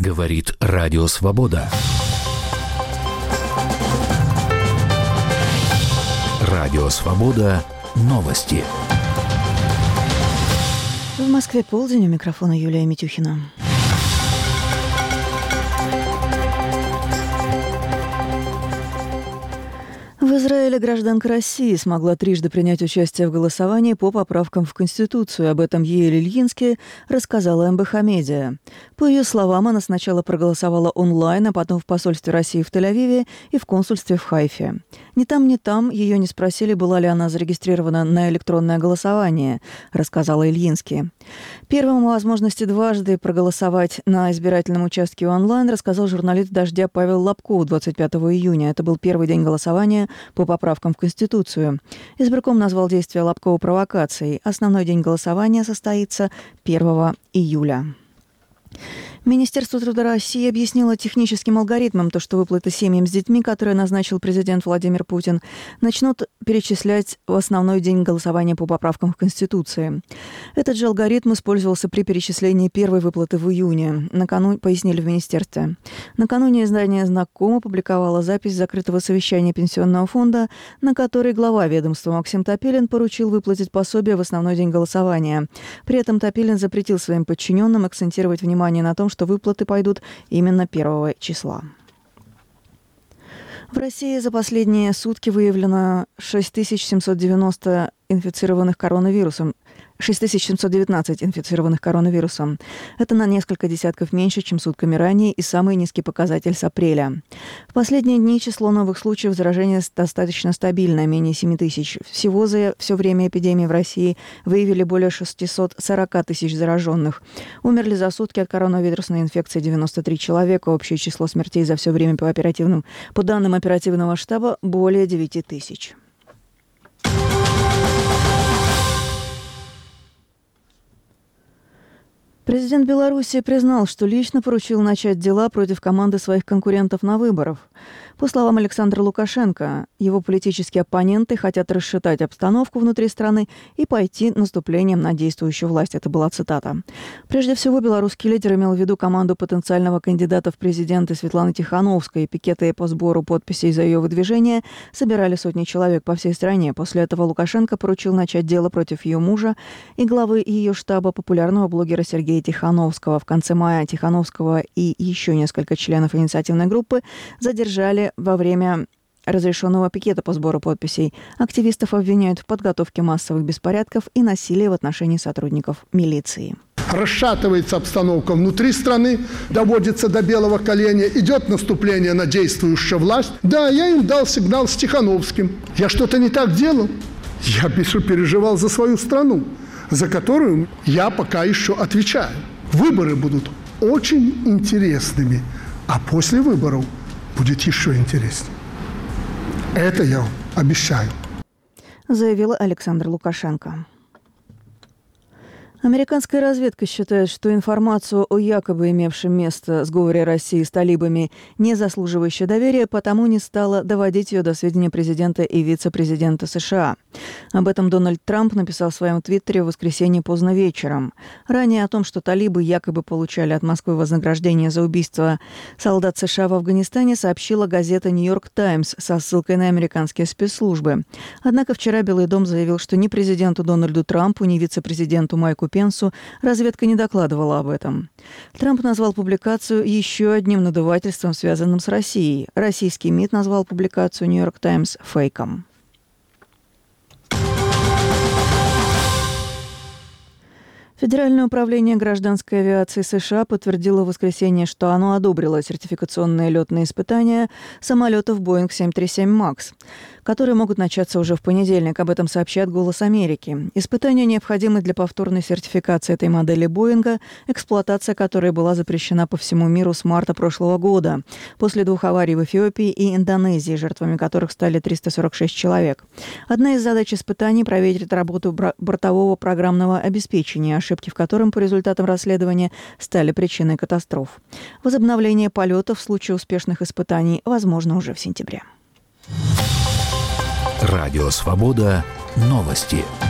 Говорит Радио Свобода. Радио Свобода. Новости. В Москве полдень, у микрофона Юлия Митюхина. В Израиле гражданка России смогла трижды принять участие в голосовании по поправкам в Конституцию. Об этом Яэль Ильинский рассказала МБХ Медиа. По ее словам, она сначала проголосовала онлайн, а потом в посольстве России в Тель-Авиве и в консульстве в Хайфе. Ни там ее не спросили, была ли она зарегистрирована на электронное голосование, рассказала Ильинский. Первым о возможности дважды проголосовать на избирательном участке онлайн рассказал журналист «Дождя» Павел Лобков 25 июня. Это был первый день голосования по поправкам в Конституцию. Избирком назвал действия Лобкова провокацией. Основной день голосования состоится 1 июля. Министерство труда России объяснило техническим алгоритмом то, что выплаты семьям с детьми, которые назначил президент Владимир Путин, начнут перечислять в основной день голосования по поправкам в Конституции. Этот же алгоритм использовался при перечислении первой выплаты в июне. Пояснили в министерстве. Накануне издание «Знаком» опубликовало запись закрытого совещания Пенсионного фонда, на которой глава ведомства Максим Топилин поручил выплатить пособие в основной день голосования. При этом Топилин запретил своим подчиненным акцентировать внимание на том, что выплаты пойдут именно 1 числа. В России за последние сутки выявлено 6719 инфицированных коронавирусом. 6719 инфицированных коронавирусом. Это на несколько десятков меньше, чем сутками ранее, и самый низкий показатель с апреля. В последние дни число новых случаев заражения достаточно стабильное, менее 7 тысяч. Всего за все время эпидемии в России выявили более 640 тысяч зараженных. Умерли за сутки от коронавирусной инфекции 93 человека. Общее число смертей за все время по данным оперативного штаба более 9 тысяч. Президент Беларуси признал, что лично поручил начать дела против команды своих конкурентов на выборах. По словам Александра Лукашенко, его политические оппоненты хотят расшатать обстановку внутри страны и пойти наступлением на действующую власть. Это была цитата. Прежде всего, белорусский лидер имел в виду команду потенциального кандидата в президенты Светланы Тихановской. Пикеты по сбору подписей за ее выдвижение собирали сотни человек по всей стране. После этого Лукашенко поручил начать дело против ее мужа и главы ее штаба, популярного блогера Сергея Тихановского. В конце мая Тихановского и еще несколько членов инициативной группы задержали во время разрешенного пикета по сбору подписей. Активистов обвиняют в подготовке массовых беспорядков и насилия в отношении сотрудников милиции. Расшатывается обстановка внутри страны, доводится до белого коленя, идет наступление на действующую власть. Да, я им дал сигнал с Тихановским. Я что-то не так делал. Я переживал за свою страну, за которую я пока еще отвечаю. Выборы будут очень интересными, а после выборов будет еще интереснее. Это я вам обещаю. Заявил Александр Лукашенко. Американская разведка считает, что информацию о якобы имевшем место сговоре России с талибами, не заслуживающей доверия, потому не стала доводить ее до сведения президента и вице-президента США. Об этом Дональд Трамп написал в своем твиттере в воскресенье поздно вечером. Ранее о том, что талибы якобы получали от Москвы вознаграждение за убийство солдат США в Афганистане, сообщила газета «Нью-Йорк Таймс» со ссылкой на американские спецслужбы. Однако вчера Белый дом заявил, что ни президенту Дональду Трампу, ни вице-президенту Майку Пенсу разведка не докладывала об этом. Трамп назвал публикацию еще одним надувательством, связанным с Россией. Российский МИД назвал публикацию «Нью-Йорк Таймс» фейком. Федеральное управление гражданской авиации США подтвердило в воскресенье, что оно одобрило сертификационные летные испытания самолетов Boeing 737 MAX, которые могут начаться уже в понедельник. Об этом сообщает «Голос Америки». Испытания необходимы для повторной сертификации этой модели Боинга, эксплуатация которой была запрещена по всему миру с марта прошлого года, после 2 аварий в Эфиопии и Индонезии, жертвами которых стали 346 человек. Одна из задач испытаний – проверить работу бортового программного обеспечения, ошибки в котором по результатам расследования стали причиной катастроф. Возобновление полетов в случае успешных испытаний возможно уже в сентябре. Радио Свобода. Новости.